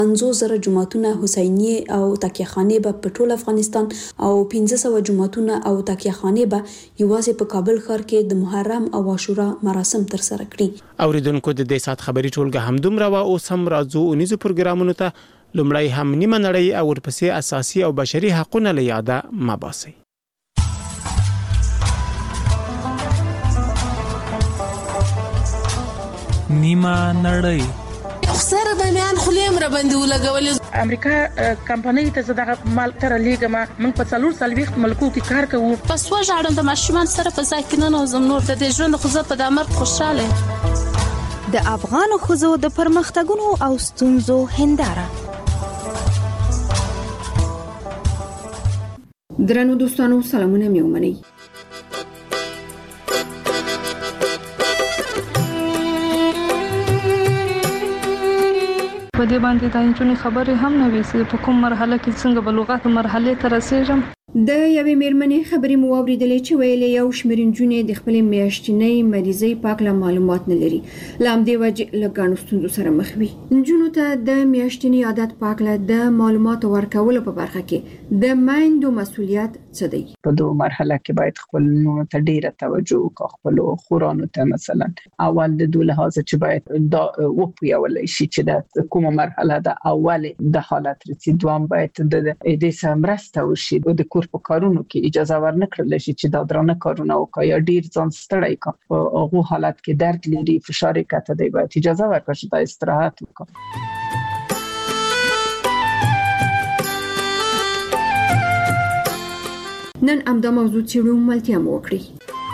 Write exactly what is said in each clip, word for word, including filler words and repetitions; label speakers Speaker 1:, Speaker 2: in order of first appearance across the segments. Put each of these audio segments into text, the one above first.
Speaker 1: پنځوس زره جماعتونه حسینیه او تکیه خانې به په ټول افغانستان او پنځه سوه جماعتونه او تکیه خانې به یوازې په کابل ښار کې د محرم او عاشورا مراسم تر سره کړي.
Speaker 2: اوریدونکو د دې سات خبري ټولګه همدومره و او سم راځو اونیزو پروګرامونو ته لومړی هم نیمه نړۍ او ورپسې اساسي او بشري حقوقونه له یاده مباسي.
Speaker 3: نیمه نړۍ
Speaker 4: سره د میان خلیم را باندې ولګولې.
Speaker 5: امریکا کمپنۍ ته زداغه مال تر لیګه ما من په څلور سال وخت ملکو کې کار کوو.
Speaker 4: پس وژاړم د ماشومان سره په ساکنانو زم نور د دې ژوند خو زه په دامر خوشاله.
Speaker 6: د افغان خوځو د پرمختګونو او ستونزو هنداره.
Speaker 7: درنو دوستانو سلامونه مې ومنئ.
Speaker 8: په دې باندې د انجونې خبرې هم نه وي چې په کوم مرحله کې څنګه بلوغات مرحله ته رسیږم.
Speaker 7: د یوې میرمنې خبرې مو واوریدلې چې ویلې یو شمېر نجونې د خپل میاشتنۍ مریضۍ پاکله معلومات نه لري. لامدې وجه لګانو ستونزو سره مخ وي. نجونو ته د میاشتنۍ عادت پاکله د معلومات ورکولو په برخه کې د مایندو مسؤلیت څه دی؟
Speaker 9: په دوه مرحله کې باید خپل نونو ته ډیره توجه وکړو. خپل خورانو ته مثلا اول د دوه لحاظ چې باید دا وپویول شي چې د کومه مرحله د اول د حالت رسید دوام باید د دې سمرسته وشي. د کور په کارونو کې اجازه ورنکړل شي چې دا درانه کارونه وکړي یا ډیر ځان ستړی کړي. په هغه حالت کې درد لري فشار کته دی باید اجازه ورکړي چې دا استراحت وکړي.
Speaker 7: نن امدا موضوع چیرو ملتیا مو وکړي.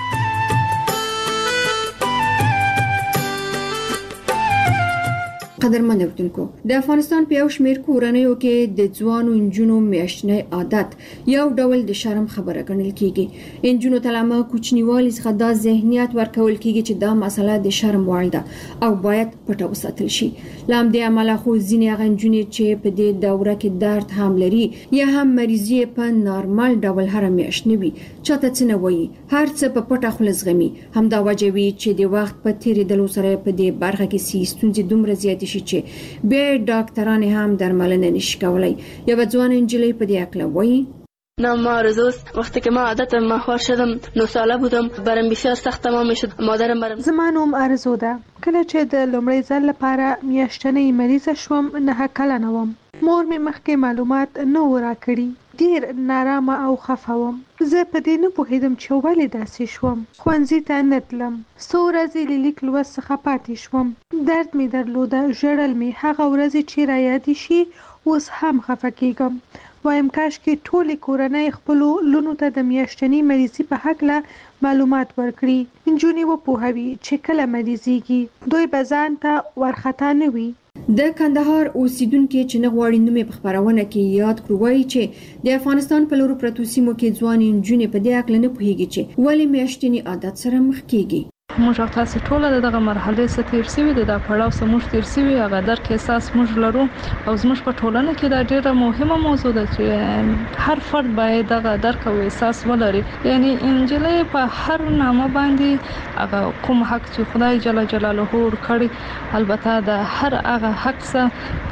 Speaker 7: قدرمن اوریدونکو د افغانستان په یو شمېر کورنیو کې د ځوانو انجونو میاشتنۍ عادت یو ډول د شرم خبره ګڼل کیږي. انجونو ته لامه کوچنیوالي څخه دا ذهنیت ورکول کیږي چې دا مسله د شرم وړ ده او باید پټه وساتل شي. لام دې عمله خو ځینې هغه انجونې چې په دې دوره کې درد هم لري یا هم مریضي په نارمل ډول هر میاشت نه وي چاته څه نه وایي هر څه په پټه خوله زغمي. همدا وجه وي چې د وخت په تیریدلو سره په دې برخه کې سي ستونزې دومره زیاتې شي چې به ډاکټران هم درملنه نشي کولای. یو ځوان انجلۍ په دې اکله وایي
Speaker 10: نام آرزوز. وقتی که ما عادت ماهوار شدم نه ساله بودم برم بسیار سخت تمام شد. مادرم برم
Speaker 11: زما نوم آرزو ده. کله چې د لومړي ځل لپاره میاشتنۍ مریضه شوم نه کلنه وم. مور مې مخکې معلومات نه و راکړي. ډیر نارامه او خفه وم. زه په دې نه پوهېدم چې ولې داسې شوم. ښوونځي ته نه تلم. څو ورځې له لیک لوست څخه پاتې شوم. درد مې درلوده. ژړل مې. هغه ورځې چې رایادې شي اوس هم خفه کېږم. وایم کاش کې ټولې کورنۍ خپلو لونو ته د میاشتنۍ مریضي په هکله معلومات ورکړي. نجونې وپوهوي چې کله مریضېږي دوی به ځان ته وارخطا نه وي.
Speaker 7: د کندهار اوسیدونکو چې نه غواړي نومې په خبرونه کې یاد کړو وایي چې د افغانستان په لورو پرتو سیمو کې ځوان نجونې په دې اړه نه پوهیږي چې ولې میاشتنۍ عادت سره مخ کیږي.
Speaker 8: موږ او تاسو ټول دغه مرحله څخه تیر شوي د پړاو سره موږ تیر شوي هغه درک احساس موږ لرو او زموږ په ټولنه کې دا ډیره مهمه موضوع ده چې هر فرد باید دغه درک او احساس ولري. یعنی انجلۍ په هر نامه باندې هغه کوم حق چې خدای جل جلاله ورکړي البته د هر هغه حق څخه د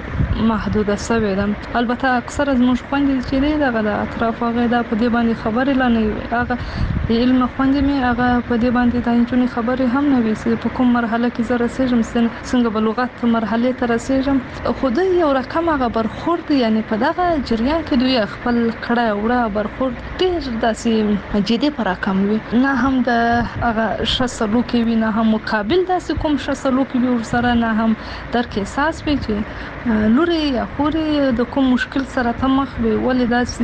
Speaker 8: محدوده شوی ده. البته اکثر زموږ خويندې چې دغه د اطراف هغه د په دې باندې خبرې لنه هغه د علم خويندې مې هغه په دې باندې د انجونې خبرې هم نه وي چې په کوم مرحله کې زه رسېږم څنګه بلوغت مرحله ته رسېږم. خو د یو رقم هغه برخورد یعنی په دغه جریان کې دوی خپل کړه وړه برخورد ډېر داسې جدي پر رقم وي. نه هم د هغه ښه سلوک وي نه هم مقابل داسې کوم ښه سلوک وي ورسره نه هم درک احساس وي چې لوري یا خوري د کوم مشکل سره مخ وي ولې داسې.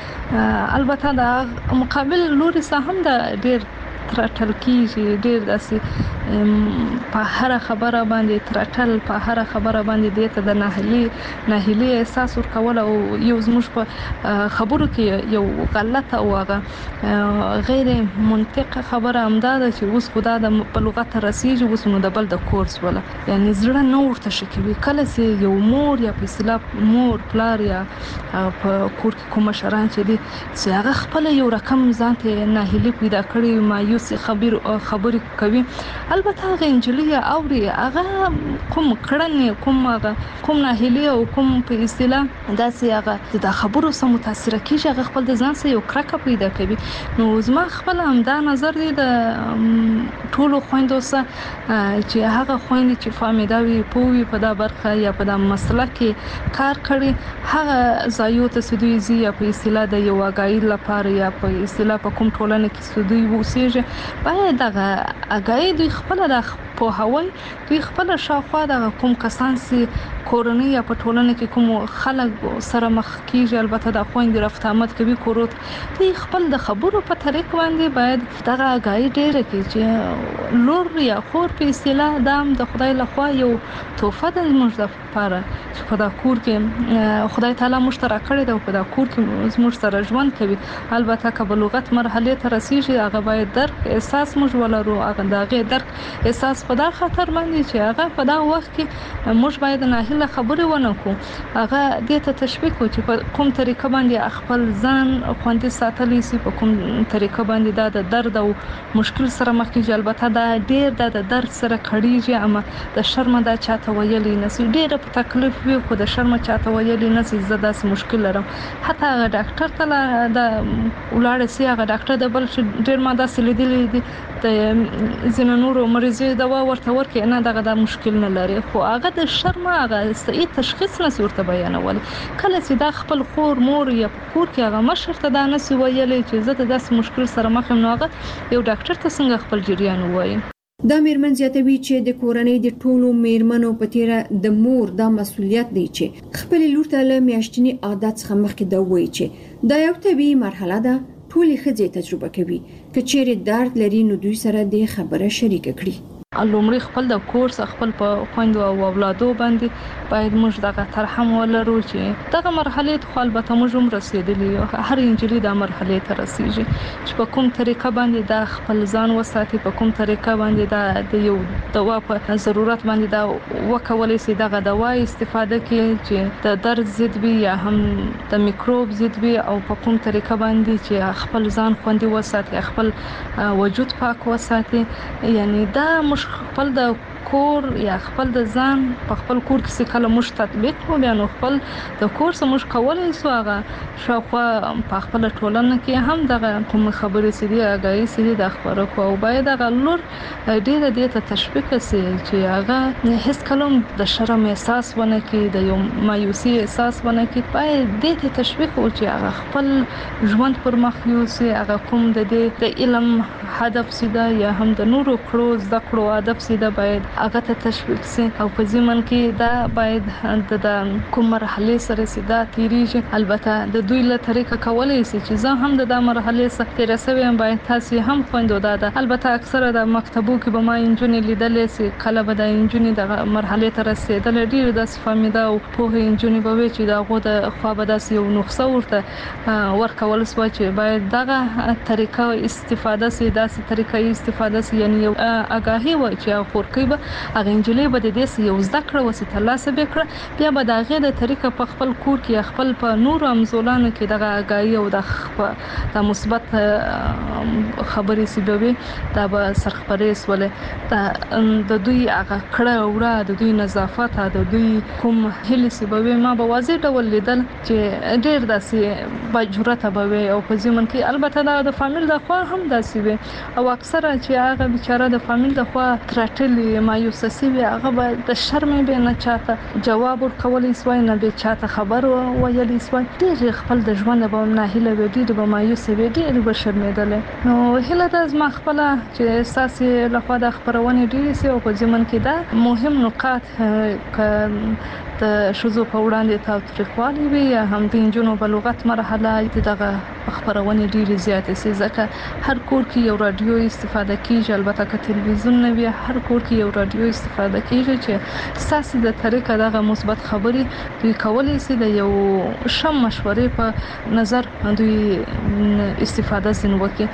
Speaker 8: البته د مقابل لوري سره هم د ډېر ترټل کیږي ډېر داسې په هر خبره باندې ترټل په هر خبره باندې دته د ناهلي ناهلي احساس ورکول او یو زموږ په خبرو کې یو غلطه او غیر منطقه خبره امداده چې اوس خدا د بلوغت رسیږي اوس نو د بل د کورس ولا یعنی زړه نو ورته شکوي کله چې یو مور یا په اصطلاح مور پلار یا په کور کې کوم شران چې دي چې هغه خپل یو رقم ځان ته ناهلي پیدا کړي مایوس خبر خبرې کوي البته هغه انجلي اوري هغه کوم کړنې کوم هغه کوم ناهیلي او کوم په اصطلاح داسې هغه د خبرو سره متاثر کیږي هغه خپل د ځان سره یو کرکه پیدا کوي. نو زما خپل همدا نظر دی د ټولو خويندو سره چې هغه خويندې چې فامیداوي پوي په دا برخه یا په دا مسله کې کار کړي هغه ځایو ته سدوي زی یا په اصطلاح د یو اگایي لپاره یا په اصطلاح په کوم ټولنه کې سدوي وسیږي باید دغه اگایي دوی خپل د په هوای دوی خپل شاوخوا د کوم کسان سي کورنۍ یا په ټولنه کې کوم خلک سره مخ کیږي البته د خويندې رفت آمد کوي کوروت دوی خپل د خبرو په طریق باندې باید دغه اگایي ډیره کې چې لور یا خور په اصطلاح دام د خدای لخوا یو توفه د موږ لپاره چې په دا کور کې خدای تعالی مشترک کړی دی په دا کور کې موږ سره ژوند کوي. البته که بلوغت مرحله ته رسیږي هغه باید درک احساس موږ ولرو هغه دغه درک احساس په دا خطر باندې چې هغه په دا وخت کې موږ باید ناهیله خبرې ونه کوو هغه دې ته تشویق وکړي چې په کوم طریقه باندې خپل ځان خوندي ساتلی سي په کوم طریقه باندې دا د درد او مشکل سره مخ کیږي. البته دا ډیر د درد سره کړيږي اما د شرم دا چاته ویلې نسي ډیر په تکلیف وي خو د شرم چاته ویلې نسي زدا سم مشکل لرم حتی هغه ډاکټر ته د ولاړ سي هغه ډاکټر د بل ډیر ماده سلیدلې دي د زینونورو مریضي دوا ورته ورکې نه دغه د مشکل نه لري خو هغه د شرم هغه صحیح تشخیص نه ورته بیانول کله چې دا خپل خور مور یا کور کې هغه مشر ته دا نسي ویلې چې زه د داس مشکل سره مخ یم نو هغه یو ډاکټر ته څنګه خپل جریان وایي.
Speaker 7: دا میرمن زیاتوي چې د کورنۍ د ټولو میرمنو په تیره د مور دا مسولیت دی چې خپل لور ته له میاشتنی عادت څخه مخکې دا وایي چې دا یو طبيعي مرحله ده ټولې ښځې تجربه کوي که چیرې درد لري نو دوی سره د خبره شریک کړي.
Speaker 8: لومړی خپل د کورس خپل په خويندو او اولادو باندې باید موږ دغه ترحم ولرو چې دغه مرحله ته البته موږ هم رسیدلی هر انجلي د مرحله ته رسیږي چې په کوم طریقه باندې دا خپل ځان وساتي په کوم طریقه باندې دا د یو دوا په ضرورت باندې دا وکولای شي دغه دوا استفاده کوي چې د درد ضد وي یا هم د میکروب ضد وي او په کوم طریقه باندې چې خپل ځان خوندي وساتي خپل وجود پاک وساتي یعنی دا مش خپل د کور یا خپل د ځان په خپل کور کې کله مش تطبیق و بیا نو خپل د کور سره مش کولای سو هغه شاوخوا په خپل ټولنه کې هم دغه کوم خبرې سړي هغه سړي د خبرو کو او باید هغه لور ډیره ډیره ته تشویق سي چې هغه هیڅ کلم د شرم احساس ونه کوي د یو مایوسي احساس ونه کوي باید دې ته تشویق او چې هغه خپل ژوند پر مخ یوسي هغه کوم د دې د علم هدف سیده یا هم د نورو کړو زده کړو هدف سیده باید هغه ته تشویق سي او په ځمن کې دا باید د کوم مرحله سره سیده تیریږي. البته د دوی له طریقه کولای شي چې زه هم د مرحله سره تیر سوي باید تاسو هم خويندو دا البته اکثره د مکتبو کې به ما انجونې لیدلې سي کله به د انجونې د مرحله ته رسیدل ډیر د فامیدا او په انجونې به چې دا غو د خو به د یو نقصه ورته ورکول سو چې باید دغه طریقه استفاده سي داسې طریقې استفاده سي یعنی یو اگاهي و چې خورکې به هغه انجلې به د دې یو زده کړه وسیته لاسه وکړه بیا به د هغه د طریقه په خپل کور کې خپل په نور امزولانو کې دغه اگاهي او د مثبت خبرې سیبوي دا به سرخپرې سولې د دوی هغه کړه وړه د دوی نظافت د دوی کوم هلي سیبوي ما به واضح ډول لیدل چې ډېر داسې بجرته به او په ځمن کې البته دا د فامیل د خوا هم داسې وي او اکثره چې هغه بیچاره د فامیل د خوا ترټلی مایوسه وي هغه به د شرم به نه چاته جواب ورکول سوای نه به چاته خبر ویلی سوای ډېر خپل د ژوند به نه هله وي ډېر به مایوسه وي ډېر به شرمېدل نو هله د ما خپل چې احساس له خوا د خبرونه ډېر سي او په ځمن کې دا مهم نقاط د شوزو په وړاندې تاوتریخوالي وي یا هم د انجونو بلوغت مرحله دغه خبرونه ډېر زیات سي ځکه هر کور کې یو رادیو استفاده کیږي البته که تلویزیون نه وي هر کور کې یو رادیو استفاده کیږي چې ساسي د طریقه دغه مثبت خبري دوی کولای شي د یو شم مشورې په نظر دوی استفاده زین وکړي.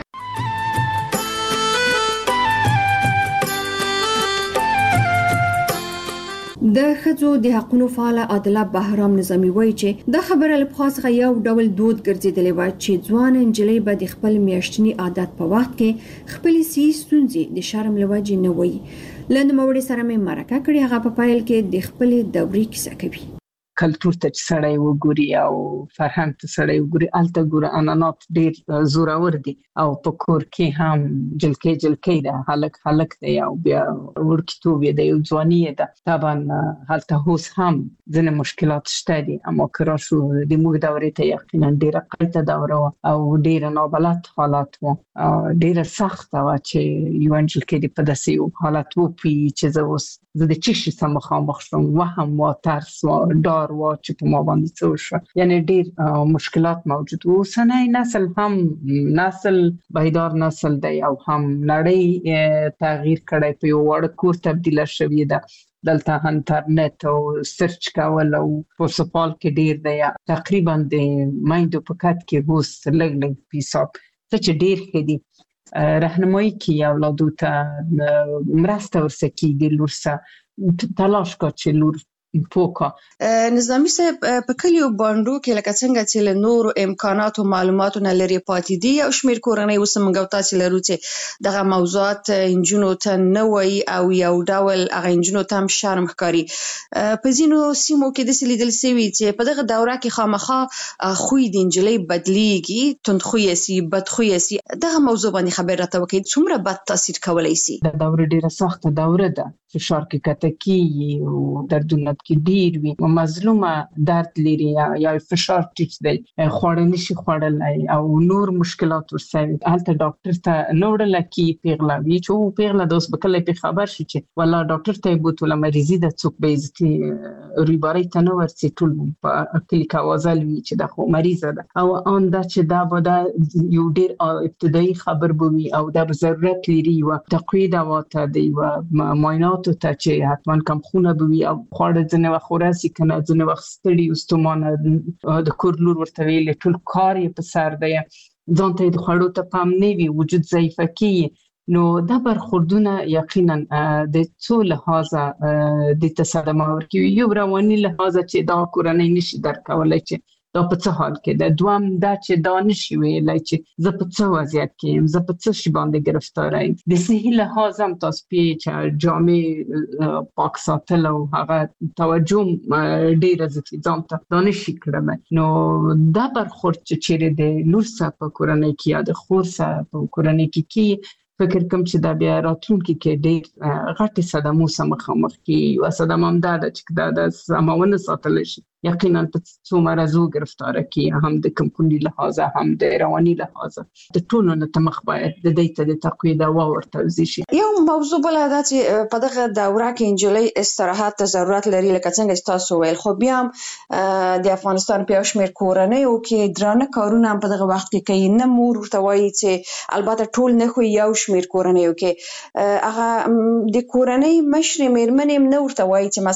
Speaker 7: د ښځو د حقوقو فعال عادله بهرام نظامی وایي چې د خبره له خاصه یو ډول دود ګرځیدلی و چې ځوان نجلۍ به د خپل میاشتني عادت په وخت کې خپل سی ستونزې د شرم لوجې نه وایي. لنډ موړي سره مې مرکه کړې، هغه په پایل کې د خپل دورې کیسه کوي.
Speaker 9: کلتور ته چې سړی وګوري او فرهنګ ته سړی وګوري، الته ګوره انانات ډیر زورور دي او په کور کې هم جلکې جلکې ده، هلک هلک دی او بیا ورکتوب دی او ځواني ده. طبعا هلته اوس هم ځینې مشکلات شته دي، اما که راشو د موږ دورې ته یقینا ډیره قیته دوره او ډیره نابلد حالات و، ډیره سخته و چې یو جلکې د په داسې حالت وپوهي چې زه اوس زه د چی شي سره مخامخ شوم، وهم و ترس و ډار و چې په ما باندې څه وشوه. یعنی ډیر مشکلات موجود و. اوسنی نسل هم نسل بیدار نسل دی او هم نړۍ تغییر کړی، په یو وړ کور تبدیله شوې ده. دلته انټرنیټ او سرچ کول او په سپال کې ډیر دی. تقریبا د مایندو په کټ کې اوس لږ لږ پیساب څه چې ډیر ښه دي. راهنمایي کی اولادو ته مرسته ورسکیږي، لور سره تلاش کا چې لور پوکا.
Speaker 12: نظامی صاحب په کلیو باندو کې لکه څنګه چې له نورو امکاناتو معلوماتو نه لري پاتې دي، او شمیر کورنۍ اوس موږ تاسو لرو چې دغه موضوعات انجونو ته نه وایي او یو ډول هغه انجونو ته هم شرم ښکاري. په ځینو سیمو کې داسې لیدل شوي چې په دغه دوره کې خامخا خوی د نجلۍ بدلیږي، تندخویه سي، بدخویه سي. دغه موضوع باندې خبر راته وکړئ، څومره بد تاثیر کولی سي؟
Speaker 9: دا دوره ډیره سخته دوره ده، فشار کې کتکی او دردونه کې ډیر وي، مظلومه درد لري یا فشار ټیټ دی، خوړل نشي خوړلای او نور مشکلات ورسره. هلته ډاکټر ته نه وړل کی پیغله وی چې پیغله د اوس بکله په خبر شي چې والله ډاکټر ته بوتله مریضي د څوک به عزتي ریباري ته نه ورسي، ټول په کلیک اوازل وی چې د خو مریضه ده او ان دا چې دا به یو ډیر ابتدایي خبر بوي او د ضرورت لري او تقوید واته دی او معاینات ته چې حتما کم خونه بوي او خوړ ځنه وخوراسي کنه ځنه وخت ستړي واستمانه د کور لور ورته ویل ټول کار یې په سر دی، ځان ته د خوړو ته پام نه وي، وجود ضعیفه کی. نو دا برخوردونه یقینا د څو لحاظه د تصادم ورکی، یو رواني لحاظه چې دا کورنۍ نشي درکولای چې دا په څه حال کې ده، دوام دا چې دا نشي ویلای چې زه په څه وضعیت کې یم، زه په څه شي باندې گرفتار یم. د صحي لحاظ هم تاسو په جامع پاک ساتل او هغه توجه ډیره ځکه ځان ته دا نشي کړم. نو دا برخورد چې چیرې د لور سره په کورنۍ کې یا د خور سره په کورنۍ کې کې فکر کوم چې دا بیا راتلونکي کې ډېر غټې صدمو سره مخامخ کېږي. یوه صدمه همدا ده چې دا د سمه ونه ساتلی شي یقینا په څو مرضو گرفتاره کېږي، هم د کمکوني لحاظه هم د رواني لحاظه. د ټولو نه ته مخ باید د دې ته د تقوید او ورتوزي شي.
Speaker 12: یو موضوع بله دا چې په دغه دوره کې نجلۍ استراحت ته ضرورت لري، لکه څنګه چې تاسو ویل، خو بیا هم د افغانستان په یو شمېر کورنیو کې درانه کارونه هم په دغه وخت کې کوي. نه مور ورته وایي چې البته ټول نه، خو یو شمېر کورنیو کې هغه د کورنۍ مشرې مېرمنې هم نه ورته وایي چې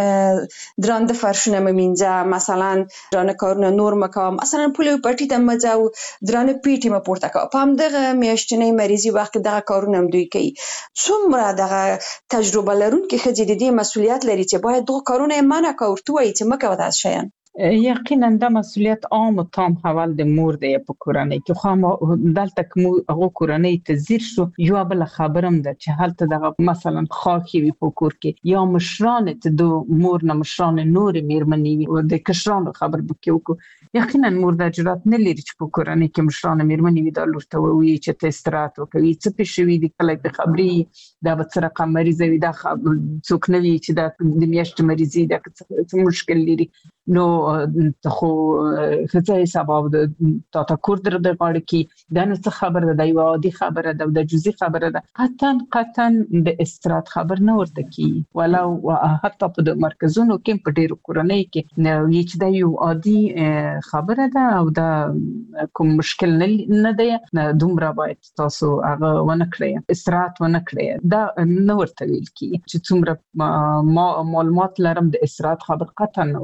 Speaker 12: مثلا درانده فرشونه مې مثلا درانه کارونه نور مکوه، مثلا پولیو پټی ته مځه او درانه پیټي مې پورته کوه. په همدغه میاشتنۍ مریضي وخت کې دغه کارونه هم دوی کوي. څومره دغه تجربه لرونکې ښځې د دې مسؤلیت لري چې باید دغه کارونه یې منع کړه، ورته ووایي چې مه کوه داسې شیان؟
Speaker 9: یقینا دا مسئولیت عام و تام حوال د مور دی په کورنۍ کې. خو دلته کوم هغه کورنۍ ته زیر شو، یو بل خبرم ده چې هلته دغه مثلا خاخي وي په کور کې یا مشران ته د مور نه مشران نور میرمنې وي او د کشرانو خبر بکیو. یقینا مور د جرأت نه لري چې په کورنۍ کې مشران میرمنې وي دا لور ته وایي چې ته استراحت وکړي، څه پېښوي د کله د خبري دا به څه رقم مریضه وي، دا څوک نه وي چې دا د میاشتې مریضي دا څه مشکل لري. نو خو ښځه سبب د تا تا کور در د غاړه کې دا نو څه خبره ده، یوه عادي خبره ده او د جزئي خبره ده. قطعا قطعا د استراحت خبر نه ورته کېږي، ولو حتی په د مرکزونو کې په ډېرو کورنۍ کې چې دا یو عادي خبره ده او دا کوم مشکل نه دی، دومره باید تاسو هغه ونه کړئ، استراحت ونه کړئ. دا نه ورته ویل کېږي چې څومره معلومات لرم د استراحت خبر قطعا نه ورته کېږي.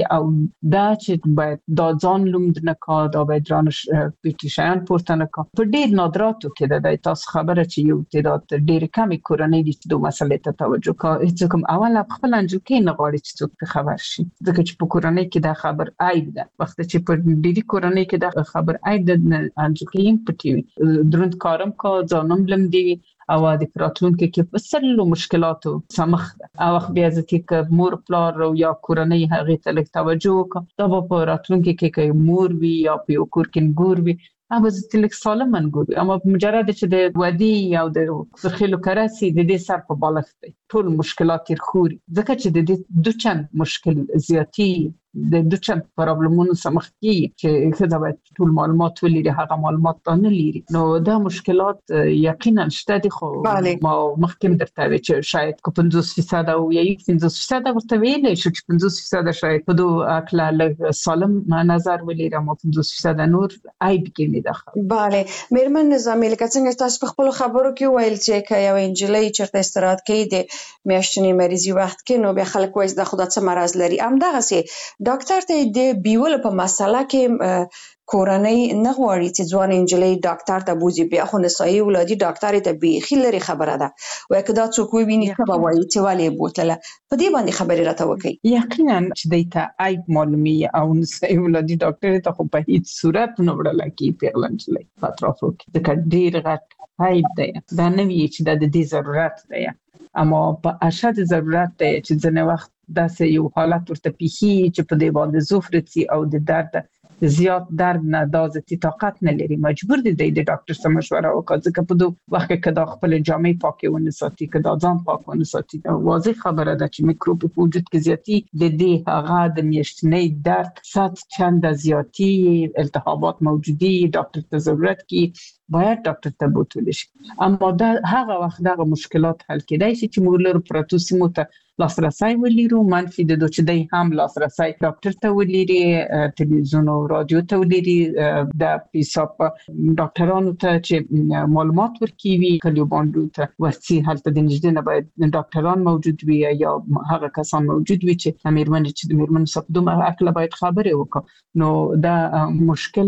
Speaker 9: او دا چې باید دا ځان لومد نه کا دا باید رانش پیټیشن پورته نه کا په ډیر نادراتو کې د تاسو خبره چې یو تعداد ډیر کمی کورنۍ دي چې د مسلې ته توجه کا هیڅ کوم اول خپل انجو کې نه غواړي چې څوک خبر شي ځکه چې په کورنۍ کې دا خبر عیب ده وخت چې په ډیری کورنۍ کې دا خبر عیب ده انجو کې پټي درند کارم کا ځانم لم دی او د راتلونکي کې په سلو مشکلاتو سمخ ده او وخت بیا ځکه چې مور پلار او یا کورنۍ هغه ته لږ توجه وکړي دا په راتلونکي کې کې مور وی یا په کور کې ګور وی هغه ځکه سالم منګور اما مجرد چې د ودی او د خلکو کراسي د دې سر په بالښت دی ټول مشکلات یې خوري ځکه چې د دې دوه چند مشکل زیاتی د دوه چند پرابلمونو سمخ کی چې خدای باید ټول معلومات ولري هغه معلومات نه لري نو دا مشکلات یقینا شته دي خو ما مخکې درته وی چې شاید کو پنځوس فیصد او یا پنځوس فیصد ورته ویلې شو چې پنځوس فیصد شاید په دوه اکلا لږ سالم نظر ولري مو پنځوس فیصد نور عیب کې نه ده
Speaker 12: bale میرمن نظامی لکه څنګه تاسو په خپل خبرو کې ویل چې که یو انجلۍ چرته استراحت کوي د میاشتنی مریضي وخت کې نو به خلک وایي د خدای څخه مرز لري ام دغه سي ډاکټر ته د بیول په مسله کې کورنۍ نه غواړي چې ځوان انجلۍ ډاکټر ته بوزي بیا خو نسایي ولادي ډاکټر ته بیخي لري خبره ده وای کدا څوک ویني څه به وایي چې والي بوتله په دې باندې خبرې راته وکړي
Speaker 9: یقینا چې دیتا عیب معلومي او نسایي ولادي ډاکټر ته خو په هیڅ صورت نه وړل کی پیغلنجلې اطرافو کې د ډیر غټ عیب دی دا نه وی چې د دې ضرورت دی اما په اشد ضرورت دی چې ځنه وخت داسې یو حالت ورته پیخي چې په دې باندې زوفرتي او د درد زیات درد نه دازتي طاقت نه لري مجبور دي د ډاکټر سره مشوره وکړي ځکه په دوه وخت کې د خپل جامې پاکي ونه ساتي کدا ځان پاک ونه ساتي واضح خبره ده چې میکروب په وجود کې زیاتی د دې هغه د میاشتنۍ درد صد چند زیاتی التهابات موجودي ډاکټر ته ضرورت کی باید ډاکټر ته بوتل شي اما دا هغه وخت دغه مشکلات حل کېدای شي چې موږ له پروتوسیمو ته لاسرسي ولرو منفي د دوه چې د هم لاسرسي ډاکټر ته ولري ټلویزیون او رادیو ته ولري د حساب ډاکټرانو ته چې معلومات ورکوي کلیو باندې ته ورسي هلته د نږدې نه باید ډاکټران موجود وي یا هغه کسان موجود وي چې میرمن چې د میرمن صفدوم اکل باید خبرې وکړي نو دا مشکل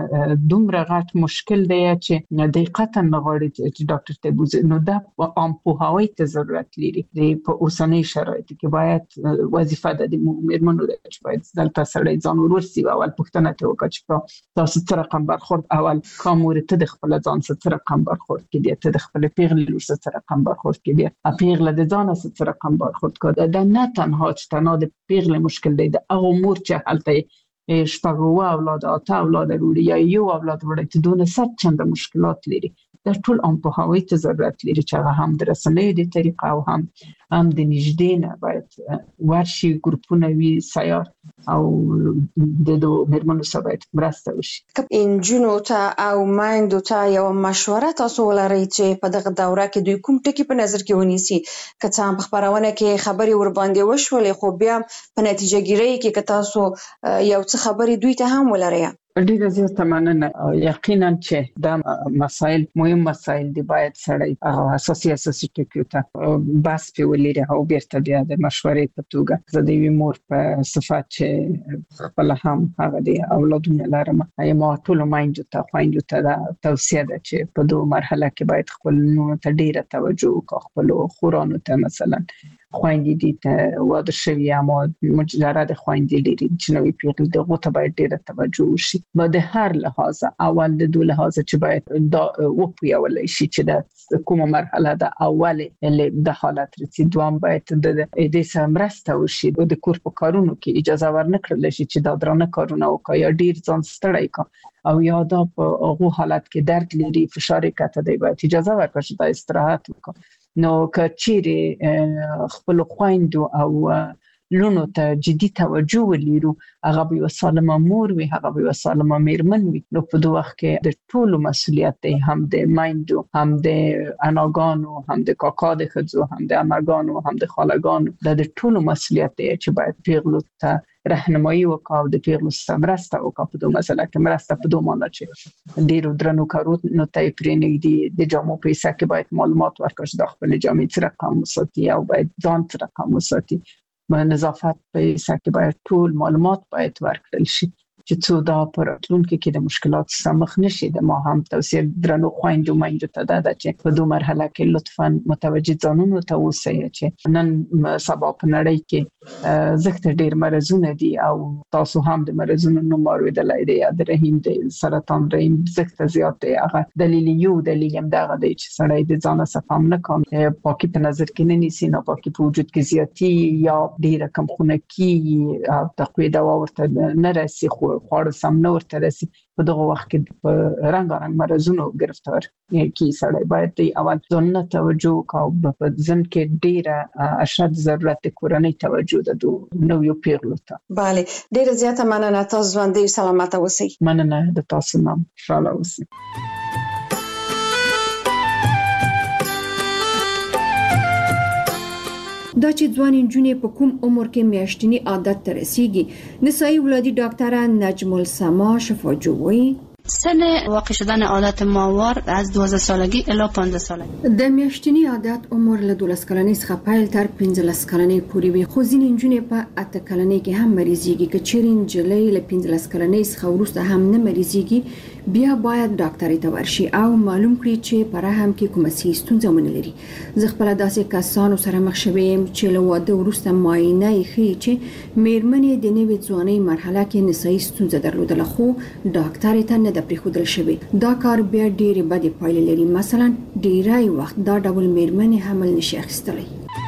Speaker 9: دومره غټ مشکل دی چې دقیقاً نغواړي چې ډاکټر ته بوزي نو دا ام په هوای ته ضرورت لري په اوسنۍ شرایط کې باید وظیفه د میرمنو د چې باید دلته سړی ځان ورسي اول پوښتنه ته وکړي چې تاسو څه رقم برخورد اول کومور ته د خپل ځان څه رقم برخورد کې دي ته د خپل پیغلې لور څه رقم برخورد کې دي پیغله د ځان څه رقم برخورد کړه دا نه تنها چې تنها د پیغلې مشکل دی د هغه مور چې حالته شپږ اولاد اته اولاد لري یا یو اولاد وړي ته دونه ست چند مشکلات لري دا ټول ام په هوای ته ضرورت لري چې هغه هم د رسنۍ د طریقه او هم هم د نږدې نه باید ورشي ګروپونه وي سیار او د دوه میرمنو سره باید مرسته وشي
Speaker 12: انجونو ته او مایندو ته یو مشوره تاسو ولرئ چې په دغه دوره کې دوی کوم ټکی په نظر کې ونیسي که څه په خبرونه کې خبري ور باندې وشولې خو بیا په نتیجه ګیری کې که تاسو یو څه خبري دوی ته هم ولرئ
Speaker 9: ډیره زیاته مننه یقینا چې دا مسائل مهم مسائل دی باید سړی او اساسي اساسي ټکو ته بس په ولري او بیرته بیا د مشورې په توګه د دې مور په صفات چې خپل هم هغه دی اولادونه لرم ایم ټول مایندو ته خويندو ته دا توصیه ده چې په دوه مرحله کې باید خپل نو ته ډیره توجه وکړي خپل خورانو ته مثلا خويندې دي ته واده شوی اما مجرد خويندې لري چې نوې پیغلې دغه ته باید ډیره توجه وشي با د هر لحاظ اول د دوه لحاظ چې باید دا وپیول شي چې د کومه مرحله ده اول د حالت رسید دوام باید د دې سمرسته وشي د کور په کارونو کې اجازه ورنکړل شي چې دا درنه کارونه وکړي یا ډیر ځان ستړی کا او یا دا په هغه حالت کې درد لري فشار کته دی باید اجازه ورکړي چې د استراحت وکړي نو کچېره خپل خويندو او لونو ته جدي توجه ولرو هغه به سالمه مور وي هغه به سالمه میرمن وي نو په دوه وخت کې د ټولو مسولیت دی هم د مایندو هم د اناګانو هم د کاکا د خځو هم د اماګانو هم د خالګانو د ټولو مسولیت دی چې باید پیغلو ته راهنمایي وکاو د پیغلو سمرسته وکاو په دوه مسله کې مرسته په دوه معنی چې ډیرو درنو کارونه نو تای پرې نه دي د جامو پیسې کې باید معلومات ورکړي د خپل جامې سره رقم وساتي او باید ځان سره رقم وساتي نظافت په حصہ کې باید ټول معلومات باید ورکړل شي چې څو دا پر راتلونکي کې د مشکلات سره مخ نشي. د ما هم توصیه درنو خويندو مینجو ته ده چې په دوه مرحله کې لطفاً متوجه ځانونو ته اوسئ چې نن سبا په نړۍ کې زخت ډیر مرزونه دي او تاسو هم د مرزونو نوم اوریدلای دی. د رحم د سرطان رحم زخت زیات دی. هغه دلیل یو دلیل هم دا دی چې سړی د ځان صفام نه کوم پاکي په نظر کې نه نیسي، نه پاکي په وجود کې زیاتی یا ډیر کم خونه کې او تقوی دوا ورته نه راسي، خو خواړه سم نه ورته راسي. په دغه وخت کې په رنګارنګ مرزونو گرفتار کی سړی باید د اول ځان توجه او په ځن کې ډیره اشد ضرورت کورنۍ توجه ده نو یو پیغلو ته.
Speaker 12: بله ډیره زیاته مننه. تاسو ژوندۍ سلامت اوسئ.
Speaker 9: مننه د تاسو نام خوشاله اوسئ.
Speaker 7: دا چې ځوان نجونې په کوم عمر کې میاشتنی عادت ته رسیږي، نسایي ولادي ډاکټره نجم السما شفاجوی
Speaker 4: سن واقع شدن عادت ماهوار از دوازده سالگی الی پانزده سالگی.
Speaker 7: د میاشتنی عادت عمر له دولس کلنۍ څخه پیل تر پنځلس کلنۍ پورې وي، خو ځینې نجونې په اته کلنۍ کې هم مریضېږي. که چیرې نجلۍ له پنځلس کلنۍ څخه وروسته هم نه مریضېږي، بیا باید ډاکټر ته ورشي او معلوم کړي چې په رحم کې کومه سي ستونزه ونه لري. زه خپل داسې کسانو سره مخ شوم چې له واده وروسته معاینه یې ښیي چې میرمنې د نوې ځوانۍ مرحله کې نسایي ستونزه درلودله، خو ډاکټر ته نه د پریښودل شوی. دا کار بیا ډېرې بدې پایلې لري. مثلا ډیری وخت دا ډول میرمنې حمل نشي اخیستلی.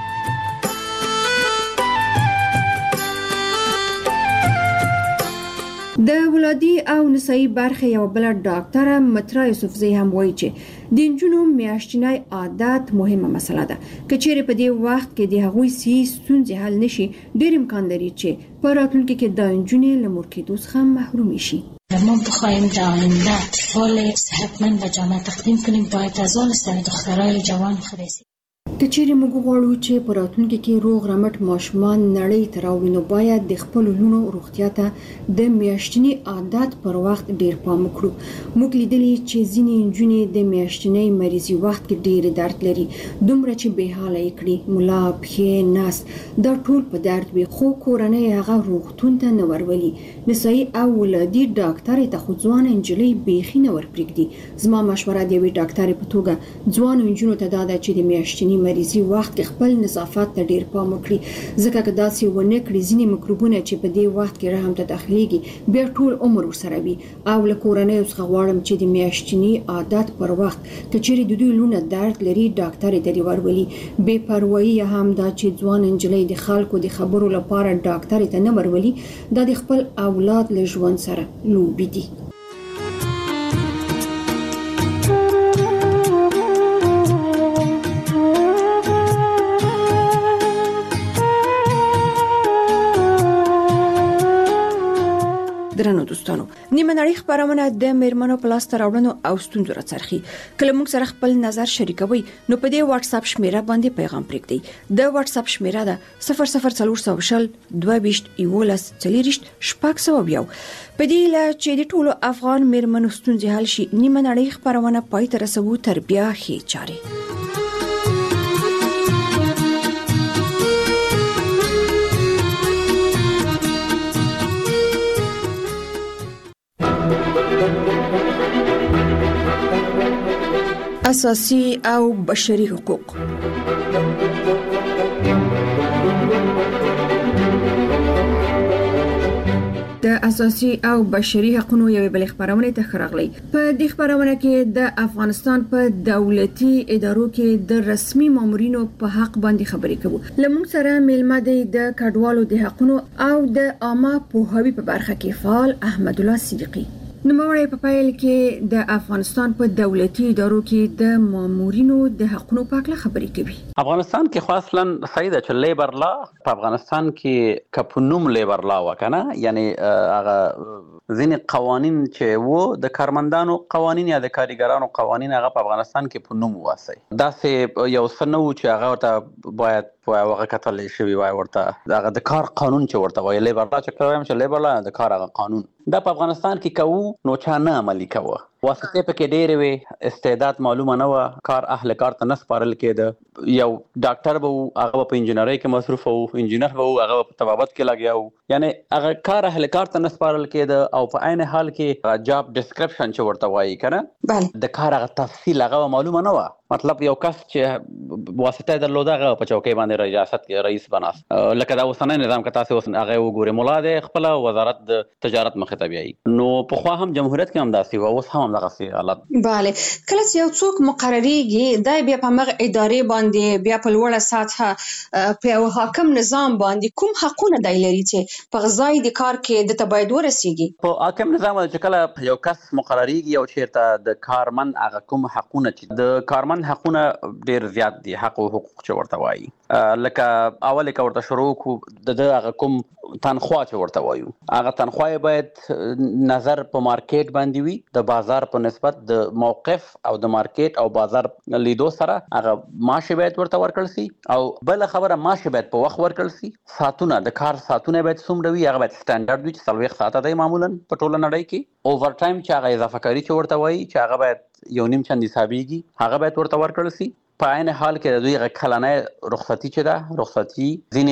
Speaker 7: د ولادي او نسایي برخه یو بل ډاکټر مترا یوسفزی هم وایي چې د نجونو میاشتنی عادت مهمه مسله ده. که چیرې په دې وخت کې د هغوی سي ستونزې حل نشي، ډېر امکان لري چې په راتلونکي کې د نجونې له مور کېدو څخه محروم شي.
Speaker 13: ما بخوایم در آینده اطفال صحتمند و جامعه تقدیم کنیم، باید از آن سر دخترای جوان خریدیم.
Speaker 7: که چیرې موږ غواړو چې په راتلونکي کې روغ رمټ ماشومان نړۍ ته راوړو، نو باید د خپل لونو روغتیا ته د میاشتنی عادت پر وخت ډیر پام وکړو. موږ لیدلي چې ځینې نجونې د میاشتنی مریضي وخت کې ډیر درد لري، دومره چې بې حاله یې کړي، ملا، پښې، نس، دا ټول په درد وي، خو کورنۍ هغه روغتون ته نه ورولي. نسایي او ولادي ډاکټر ته خو ځوان نجلۍ بیخي نه ورپرېږدي. زما مشوره د یوې ډاکټرې په توګه ځوان نجونو ته دا ده چې د میاشتنی مریضي وخت کې خپل نظافت ته ډیر پام وکړي، ځکه که داسې ونه کړي ځینې میکروبونه چې په دې وخت کې رحم ته داخليږي بیا ټول عمر ورسره وي. او له کورنۍ څخه غواړم چې د میاشتنی عادت پر وخت که چیرې د دوی لونه درد لري، ډاکټر ته دی ورولي. بې پروایي هم دا چې ځوان نجلۍ د خلکو د خبرو لپاره ډاکټر ته نه ورولي، دا د خپل اولاد له ژوند سره لوبې دي. درنو دوستانو، نیمه نړۍ خبرونه د میرمنو په لاس راوړنو او ستونزو راڅرخي. کله موږ سره خپل نظر شریکوي نو په دې واتس اپ شمیره باندې پیغام پرېږدئ. د واتس اپ شمیره ده صفر صفر څلور سوه شل دوه ویشت یولس څلېرویشت شپږ سوه یو. په دې له چې د ټولو افغان میرمنو ستونزې حل شي، نیمه نړۍ خبرونه پای ته رسوو تر بیا ښې چارې. اساسي او بشري حقوق. د اساسي او بشري حقوقو یوې بل خبرونه ته خراغلي. په دې خبرونه کې د افغانستان په دولتي ادارو کې د رسمي مامورینو په حق باندې خبرې کوو. لمون سره میلمه د کډوالو د حقوقو او د عامه پوهاوي په برخه کې فعال احمد الله صدیقي. نوموړی په پیل کې د افغانستان په دولتي ادارو کې د مامورینو د حقوقو په اړه خبرې کوي.
Speaker 14: افغانستان کې خو اصلا صحیح ده چې لیبر لا په افغانستان کې کپونوم لیبر لا وکنه، یعنی هغه ځینې قوانین چې وو د کارمندانو قوانین یا د کارګرانو قوانین هغه په افغانستان کې په نوم واسي. دا سه یو سنو چې هغه ته باید په هغه کتل شي وای ورته هغه د کار قانون چې ورته وای لیبر لا چې کوم چې لیبر لا د کار هغه قانون دا په افغانستان کې کوو نو چا نه عملي کوو. واسطه پکې ډېرې وي، استعداد معلومه نه وه، کار اهل کار ته نه سپارل کېده. یو ډاکټر به و هغه په انجینرۍ کې مصروف و، انجینر به و هغه په طبابت کې لګیا و، یعنی هغه کار اهل کار ته نه سپارل کېده. او په عین حال کې جاب ډسکرپشن چې ورته وایي که نه، د کار هغه تفصیل هغه معلومه نه وه. مطلب یو کس چې واسطه یې درلوده هغه په چوکۍ باندې ریاست کې رئیس بناست، لکه دا اوسنی نظام که تاسې اوس هغه وګورئ، ملا دی خپله وزارت د تجارت مخې ته بیایي. نو پخوا هم جمهوریت کې هم داسې وه، اوس هم همدغسې حالت.
Speaker 12: بله، کله چې یو څوک مقرریږي دا بیا په همغه ادارې باندې بیا په لوړه سطحه په یو حاکم نظام باندې کوم حقونه دی لري چې په ځای د کار کې دته باید ورسیږي؟
Speaker 14: په حاکم نظام چې کله یو کس مقرریږي او چېرته د کارمند هغه کوم حقونه چې د کارمند حقونه ډیر زیات دي، حق او حقوق چې ورته وایي. لکه اول کې ورته شروع کو د هغه کوم تنخوا چې ورته وایو، هغه تنخوا باید نظر په مارکیټ باندې وي، د بازار په نسبت د موقف او د مارکیټ او بازار لیدو سره هغه معاش باید ورته ورکړل شي. او بل خبره معاش باید په وخت ورکړل شي. ساعتونه د کار ساعتونه باید څومره وي، هغه باید سټانډرډ وي چې څلوېښت ساعته دی معمولا په ټوله نړۍ کې. اوور ټایم چې هغه اضافه کاري چې ورته وایي چې هغه باید یو نیم چند حسابېږي، هغه باید ورته ورکړل شي. په عین حال کې د دوی هغه کلنۍ رخصتي چې ده، رخصتي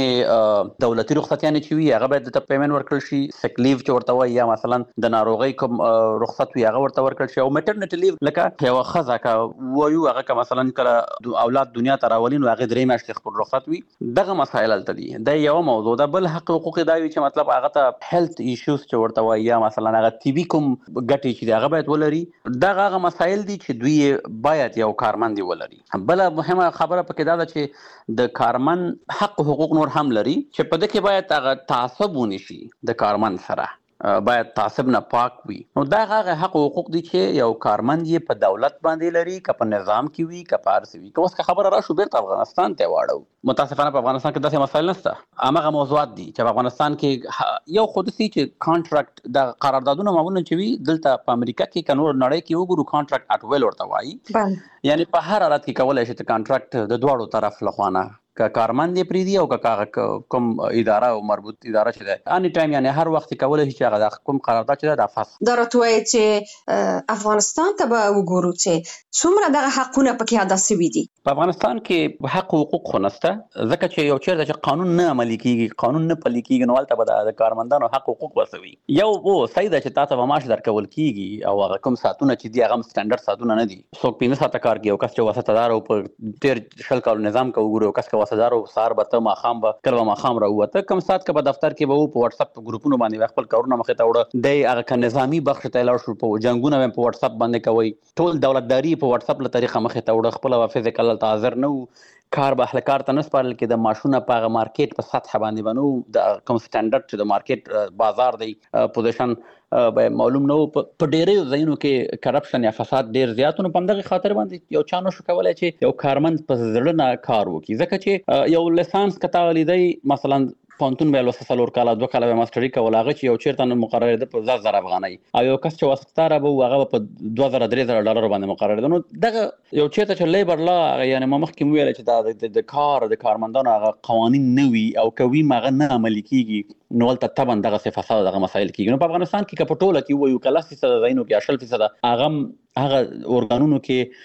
Speaker 14: ځینې دولتي رخصتیانې چې وي هغه باید ورته پیمنټ ورکړل شي. سک لیو چې ورته وایي، یا مثلا د ناروغۍ کوم رخصت وي هغه ورته ورکړل شي. او میټرنټي لیو لکه یوه ښځه که وایو هغه که مثلا کله اولاد دنیا ته راولي نو هغې درې میاشتې خپل رخصت وي. دغه مسایل هلته دي، دا یوه موضوع ده. بل حق حقوق دا وي چې مطلب هغه ته هیلث ایشوز چې ورته وایي، یا مثلا هغه طبي کوم ګټې چې دي هغه باید ولري. دغه هغه مسایل دي چې دوی باید یو کارمند ولري. بله مهمه خبره پکې دا ده چې د کارمند حق او حقوق نور هم لري، چې په دې کې باید هغه تعصب ونی شي د کارمند سره، باید تعصب نه پاک وي. نو دا هغه حق او حقوق دي چې یو کارمند یې په دولت باندې لري، که په نظام کې وي که په هر څه وي. که اوس که خبره راشو بیرته افغانستان ته واړو، متاسفانه په افغانستان کې داسې مسایل نشته. همغه موضوعات دي چې په افغانستان کې یو خو داسې چې کانټراکټ د قراردادونه معمولا چې وي دلته په امریکا کې که نور نړۍ کې وګورو کانټراکټ اټ ویل ورته وایي. یعنی په هر حالت کې کولی شي ته کانټراکټ د دواړو طرف له خوا نه، که کارمند یې پرېږدي او که کوم اداره او مربوط اداره چې ده اني ټایم، یعنی هر وخت کولی شي چې هغه کوم قرارداد چې ده دا فسخ.
Speaker 12: دا راته وایي چې افغانستان ته به وګورو چې څومره دغه حقونه پکې ادا سوي دي.
Speaker 14: په افغانستان کې حق او حقوق خو نشته، ځکه چې یو چېرته چې قانون نه عملي کېږي، قانون نه پلي کېږي، نو هلته به د کارمندانو حق او حقوق به څه وي. یو او صحیح ده چې تا ته به معاش درکول کېږي، او هغه کوم ساعتونه چې دي هغه هم سټنډرډ ساعتونه نه دي. څوک پنځه ساعته کار کوي، یو کس چې واسطهدار او په ډېر شل کالو نظام کې وګورو، یو کس که واسطهدار او سهار ته ماښام به کله به ماښام راووته، کم ساعت که په دفتر کې به و په وټساپ په ګروپونو باندې خپل کارونه مخې ته وړه. دی هغه که نظامي بخش ته یې لاړ شو، په جنګونه به په وټساپ باندې کوئ، ټول دولتداري په وټساپ له طریقه مخې ته وړه. خپله به فزیکل هلته حاضر نه وو، کار به اهل کار ته نه سپارل کېده، معاشونه په هغه مارکیټ په سطحه باندې به نه وو، د کوم سټنډرډ چې د مارکیټ بازار دی پوزیشن به معلوم نه وو. په ډېرو ځایونو کې کرپشن یا فساد ډېر زیات و. نو په همدغې خاطر باندې یو چا نه شو کولی چې یو کارمند په زړه نه کار وکړي، ځکه چې یو لیسانس که تا لیدی مثلا پوهنتون به یې لوسته څلور کاله دوه کاله به ماسټري کوله، هغه چې یو چېرته نه مقررېده په زر زر افغانۍ، او یو کس چې واسطهداره به و هغه به په دوه زره درې زره ډالرو باندې مقررېده. نو دغه یو چېرته چې لیبر لا یعنې ما مخکې مو ویلی چې دا د کار د کارمندانو هغه قوانین نه وي، او که وي هم هغه نه عملي کېږي، نو هلته طبعا دغسې فساد او دغه مسایل کېږي. نو په افغانستان کې که په ټوله کې ووایو که لس فیصده ځایونو کې یا شل فیصده هغه هغه ارګانونو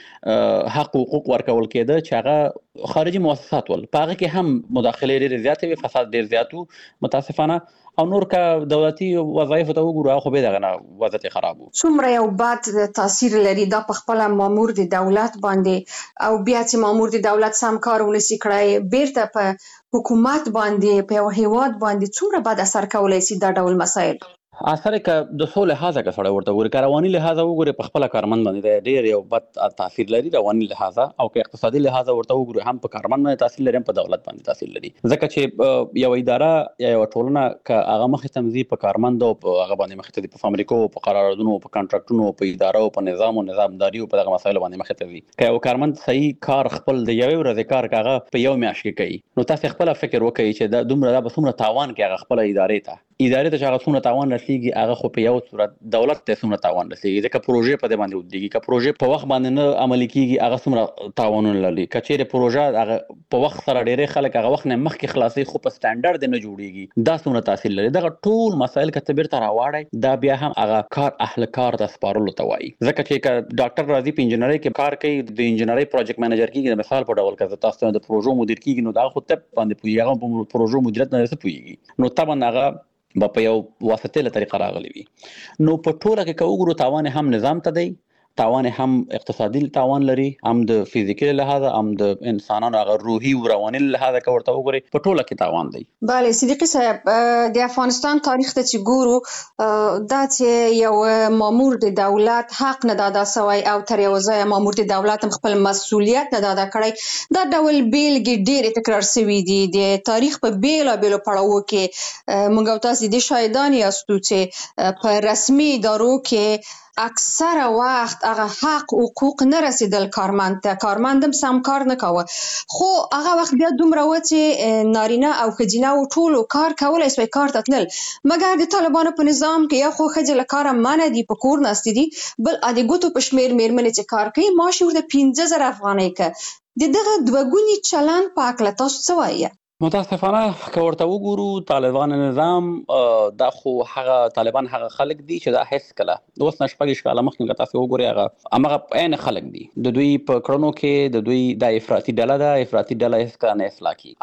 Speaker 14: کې حق او حقوق ورکول کېده چې هغه خارجي مؤسسات ول، په هغه کې هم مداخلې ډېرې زیاتې وې، فساد ډېر زیات و متاسفانه. او نور که دولتي وظایفو ته وګورو هغه خو بیا دغه نه وضعیت یې خراب و.
Speaker 12: څومره یو بد تاثیر لري دا په خپله مامور د دولت باندې، او بیا چې مامور د دولت سم کار ونسي کړی بیرته په حکومت باندې، په یو هیواد باندې څومره بد اثر کولی شي دا ډول مسایل؟
Speaker 14: اثر یې که د څو لحاظه که سړی ورته وګوري، که رواني لحاظه وګوري په خپله کارمند باندې ډېر یو بد تاثیر لري رواني لحاظه، او که اقتصادي لحاظه ورته وګوري هم په کارمند باندې تاثیر لري، هم په دولت باندې تاثیر لري. ځکه چې یو اداره یا یوه ټولنه که هغه مخې ته ځي په کارمندو په هغه باندې مخې ته ځي، په فابریکو، په قراردادونو، په کانټراکټونو، په ادارو، په نظام او نظامداري او په دغه مسایلو باندې مخې ته ځي، که یو کارمند صحیح کار خپل د یوې ورځې کار که هغه په یو میاشت کې کوي، نو تاسې خپله فکر وکړئ چې دا دومره دا به څومره تاوان کوي هغه خپله ادارې ته ادارې ته چې هغه څومره تاوان رسېږي. رسیږي هغه خو په یو صورت دولت ته څومره تاوان رسیږي ځکه پروژې په دې باندې ودیږي که پروژې په وخت باندې نه عملي کیږي هغه څومره تاوانونه لري کچېره پروژه هغه په وخت سره ډېرې خلک هغه وخت نه مخکې خلاصي خو په سټانډرډ نه جوړیږي دا څومره تاثیر لري دغه ټول مسایل کته بیرته راوړی دا بیا هم هغه کار اهل کار د سپارلو ته وایي ځکه چې ک ډاکټر راځي په انجینرۍ کې کار کوي د انجینرۍ پروجیکټ منیجر کیږي مثال په ډول کې تاسو د پروژو مدیر کیږي نو دا خو ته باندې پوي هغه په پروژو مدیریت نه څه پويږي نو طبعا هغه په یو واسطه له طریقه راغلی وي نو په ټوله کې کوګرو تاوان هم نظام ته دی تاوان هم اقتصادي تاوان لري هم د فزیکي لحاظ هم د انسانانو هغه روحي او رواني لحاظ کورته وګوري په ټوله کې تاوان دی.
Speaker 12: بله صدیقي صاحب د افغانستان تاریخ ته چې ګورو دا چې یو مامور د دولت حق نه دادا سوی او تر یو ځای مامور د دولت هم خپل مسؤلیت نه دادا کړی دا ډول بیلګې ډېر تکرار شوي دي د تاریخ په بیلو بیلو پړاوو کې موږ تاسو د شاهدان یاستو چې په رسمي ادارو کې اکثره وخت هغه حق حقوق نه رسیدل کارمند ته کارمند هم سم کار نه کاوه خو هغه وخت بیا دومره و چې نارینه او ښځینه او ټولو کار کولای سوی کار ته تلل مګر د طالبانو په نظام کې یا خو ښځې له کاره منع دي په کور ناستې دي بل د ګوتو په شمېر مېرمنې چې کار کوي معاش یې ورته پنځه زره افغانۍ که د دغه دوه ګوني چلند په هکله تاسو څه وایه؟
Speaker 14: متاسفانه که ورته وګورو طالبان نظام دا خو هغه طالبان هغه خلک دي چې دا هیڅ کله اوس نه شپږ کاله مخکې که تاسو وګورئ هغه هماغه عین خلک دي د دوی په کړنو کې د دوی د افراطي ډله ده افراطي ډله هیڅ کله نه اصلاح کیږي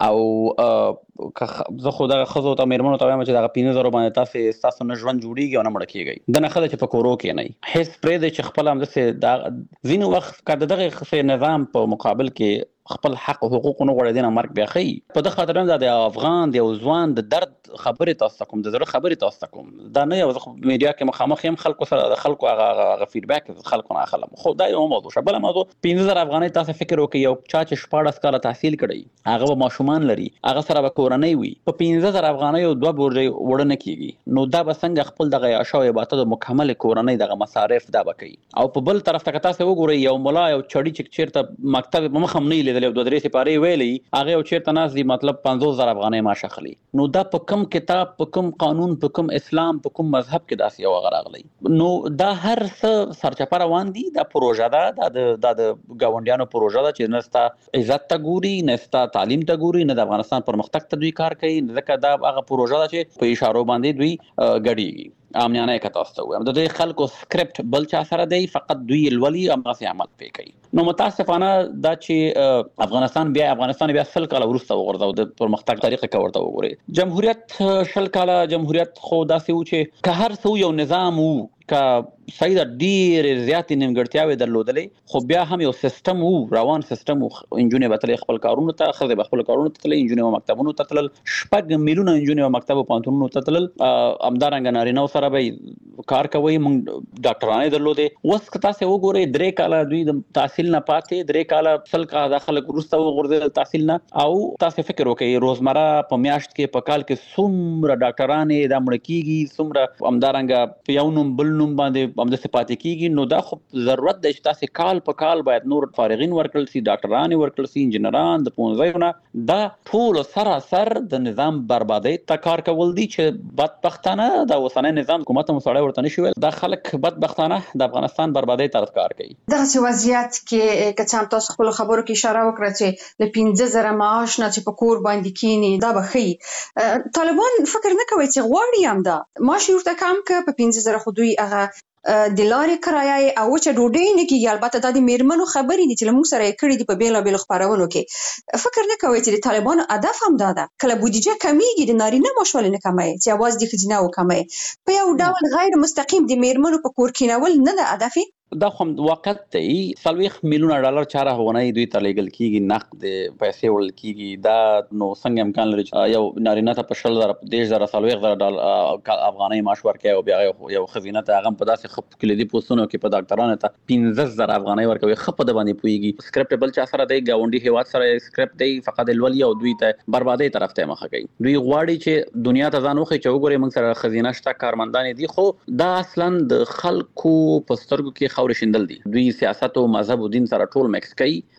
Speaker 14: او زه خو دغه ښځو ته مېرمنو ته وایم چې دغه پنځه زره باندې تاسې ستاسو نه ژوند جوړیږي او نه مړه کیږئ دا نه ښه ده چې په کورو کې نه وي هیڅ پرېږدئ چې خپله همداسې دا ځینې وخت که د دغه نظام په مقابل کې خپل حق او حقوق نه غوړې دي نه مرګ بیا خي په دغه خاطر نه د افغان د ځوان د درد خبرې تاسو کوم د زړه خبرې تاسو کوم دا نه یو میډیا کې مخامخ هم خلکو سره د خلکو هغه فیډبیک خلکو نه اخلم خو دا یو موضوع شبل موضوع پنځه زره افغانۍ تاسو فکر وکړئ یو چا چې شپاړس کاله تحصیل کړی هغه به ماشومان لري هغه سره به کورنۍ وي په پنځه زره افغانۍ او دوه بورجې وړه نه کیږي نو دا به څنګه خپل دغه عشا او عبادت د مکمل کورنۍ دغه مصارف دا به کوي او په بل طرف ته تاسو وګورئ یو ملا یو چړی چې چیرته مکتب په مخ هم نه لیدل دوه درې سپاره ویلي هغه یو چیرته ناز دی مطلب پنځوس زره افغانۍ معاش اخلي نو دا په کوم کتاب په کوم قانون په کوم اسلام په کوم مذهب کې داسې یو غراغلی نو دا هر څه سرچپه روان دي دا پروژه ده دا د د ګاونډیانو پروژه ده چې نستا عزت ته ګوري نستا تعلیم ته ګوري نه د افغانستان پرمختګ ته دوی کار کوي ځکه دا هغه پروژه ده چې په اشارو باندې دوی غړي امنیانه کتاستو هم د دوی خلکو سکرپټ بل چا سره دی فقط دوی الولي امغه عمل پی کوي نو متاسفانه دا چې افغانستان بیا افغانستان بیا سل کاله ورسته وګرځاو د پرمختګ طریقه کورته وګوري جمهوریت شل کاله جمهوریت خو داسې و چې که هر څو یو نظام وو که صحیح د ډېرې زیاتې نیمګړتیاوې درلودلې خو بیا هم یو سیستم وو روان سیستم وو انجونې به تلې خپل کارونو ته ښځې به خپل کارونو ته تللې انجونې به مکتبونو ته تلل شپږ میلیونه انجونې به مکتب او پوهنتونونو ته تلل همدارنګه نارینهو سره به کار کوئ موږ ډاکټرانې درلودې اوس که تاسې وګورئ درې کاله دوی د تحصیل نه پاتې درې کاله سل کاله دا خلک وروسته وغورځېدل تحصیل نه او تاسې فکر وکړئ روزمره په میاشت کې په کال کې څومره ډاکټرانې دا مړه کېږي څومره همدارنګه په یو نوم بل نوم باندې همداسې پاتې کېږي نو دا خو ضرورت دی چې تاسې کال په کال باید نور فارغین ورکړل سي ډاکټران ورکړل سي انجینران د پوهنځیو نه دا ټول سراسر د نظام بربادۍ ته کار کول دي چې بدبختانه د اوسنی نظام حکومت هم سړی ورته نشي ویل دا خلک بدبختانه د افغانستان بربادۍ ته کار کوي
Speaker 12: دغسې وضعیت کې که څه هم تاسو خپلو خبرو کې اشاره وکړه چې له پنځه زره معاش نه چې په کور باندې کینی دا به ښیي طالبان فکر نه کوي چې غواړي هم دا معاش یې ورته کم که په پنځه زره خو دوی هغه د لارې کرایه او وچه ډوډۍ نه کېږي البته دا د میرمنو خبرې دي چې له موږ سره یې کړي دي په بېلابېلو خپرونو کې فکر نه کوئ چې د طالبانو هدف هم دا ده کله بودیجه کمیږي د نارینه معاش ولې نه کموي چې یوازې د ښځینه وکموي په یو ډول غیر مستقیم د میرمنو په کور کینول نه ده هدف
Speaker 14: دا خو واقعیت دی څلوېښت میلیونه ډالر چاره هونی دوی ته لیږل کېږي نقد پیسې وړل کېږي دا نو څنګه امکان لري چې یو نارینه ته په شل زره دېرش زره څلوېښت زره ډالر افغانۍ معاش ورکوي او بیا یو ښځینه ته هغه هم په داسې ښه کلیدي پوستونو کې په ډاکټرانو ته پنځه زره افغانۍ ورکوي ښه په ده باندې پوهېږي سکرپټ بل چا سره دی ګاونډي هېواد سره سکرپټ دی فقط الولي او دوی ته بربادۍ طرف ته مخه کوي دوی غواړي چې دنیا ته ځان وښیي چې وګورئ موږ سره ښځینه شته کارمندانې دي خو دا اصلا د خلکو په سترګو کې خاورې شیندل دي دوی سیاست او مذهب او دین سره ټول مکس کوي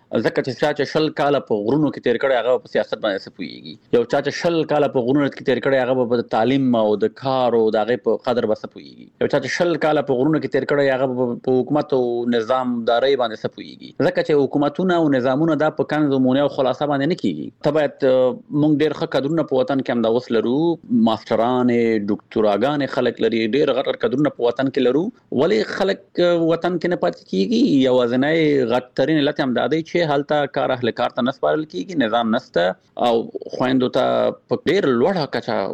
Speaker 14: ځکه چې چا چې شل کاله په غرونو کې تیر کړی هغه په سیاست باندې څه پوهیږي، یو چا چې شل کاله په غرونو کې تیر کړی هغه په تعلیم او د کار او د هغې په قدر به څه پوهیږي، یو چا چې شل کاله په غرونو کې تیر کړی هغه په حکومت او نظامدارۍ باندې څه پوهیږي. ځکه چې حکومتونه او نظامونه دا په کنز او مونې او خلاصه باندې نه کیږي. ته باید موږ ډېر ښه کادرونه په وطن کې همدا اوس لرو، ماسټرانې ډاکټراګانې خلک لري، ډېر غټ غټ کادرونه په وطن کې لرو، ولې خلک وطن کې نه پاتې کیږي؟ یوازینی غټ ترین علت همدا دی چې هلته کار اهل کار ته نه سپارل کیږي، نظام نشته او خویندو ته په ډېر لوړه